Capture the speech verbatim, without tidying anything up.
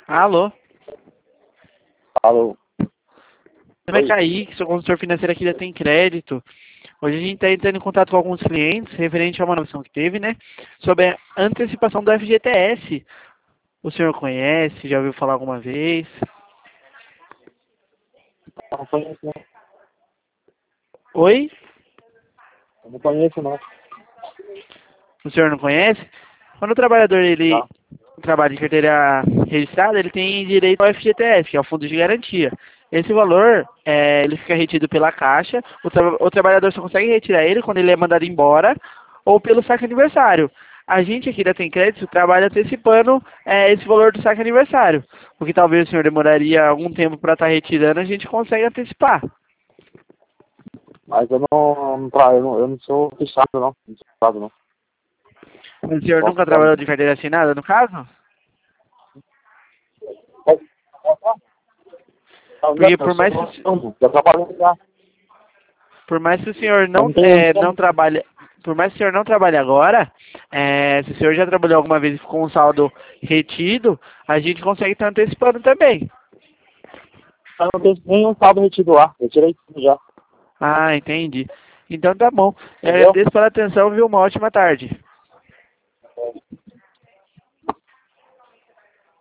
Alô? Alô? Meu nome é Oi. Kaique, sou consultor financeiro aqui da Tem Crédito. Hoje a gente está entrando em contato com alguns clientes, referente a uma noção que teve, né? Sobre a antecipação do F G T S. O senhor conhece? Já ouviu falar alguma vez? Eu não conheço, não. Oi? Eu não conheço, não. O senhor não conhece? Quando o trabalhador ele Não. trabalha de carteira registrada, ele tem direito ao F G T S, que é o Fundo de Garantia. Esse valor, é, ele fica retido pela Caixa, o, tra o trabalhador só consegue retirar ele quando ele é mandado embora ou pelo saque aniversário. A gente aqui da Tem Crédito trabalha antecipando é, esse valor do saque aniversário, porque talvez o senhor demoraria algum tempo para estar retirando, a gente consegue antecipar. Mas eu não, não, tra... eu não, eu não sou fichado, não. Não sou fichado, não. O senhor Posso nunca falar? trabalhou de carteira assinada, no caso? Posso falar? Não, não, Porque eu por mais que, o- sou não, já trabalhei já. por mais que o senhor Eu não, não tenho é, não não. trabalhe, por mais que o senhor não trabalhe agora, é, se o senhor já trabalhou alguma vez com um saldo retido, a gente consegue estar antecipando também. Eu não tenho nenhum saldo retido lá. Eu tirei tudo já. Ah, entendi. Então tá bom. Eu Entendeu? agradeço pela atenção, viu? Uma ótima tarde.